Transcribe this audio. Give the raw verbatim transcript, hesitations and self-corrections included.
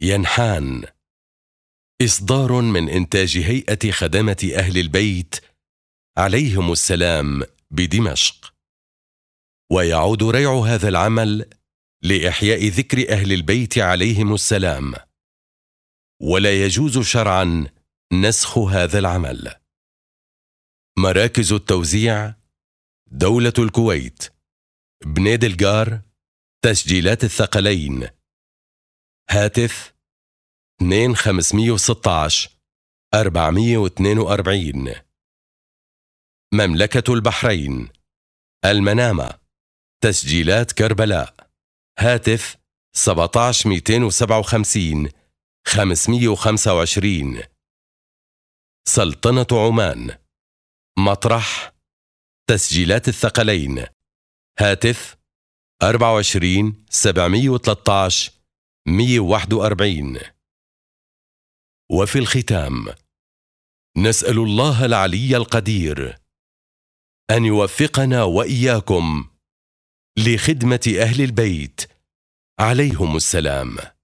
ينحان. إصدار من إنتاج هيئة خدمة أهل البيت عليهم السلام بدمشق. ويعود ريع هذا العمل لإحياء ذكر أهل البيت عليهم السلام، ولا يجوز شرعا نسخ هذا العمل. مراكز التوزيع: دولة الكويت، بني دلقار، تسجيلات الثقلين. هاتف اثنين خمسمئة وستة عشر أربعمئة واثنين وأربعين. مملكة البحرين، المنامة، تسجيلات كربلاء. هاتف سبعة عشر مئتين وسبعة وخمسين خمسمئة وخمسة وعشرين. سلطنة عمان، مطرح، تسجيلات الثقلين. هاتف أربعة وعشرين سبعمئة وثلاثة عشر مئة وواحد وأربعين. وفي الختام نسأل الله العلي القدير أن يوفقنا وإياكم لخدمة أهل البيت عليهم السلام.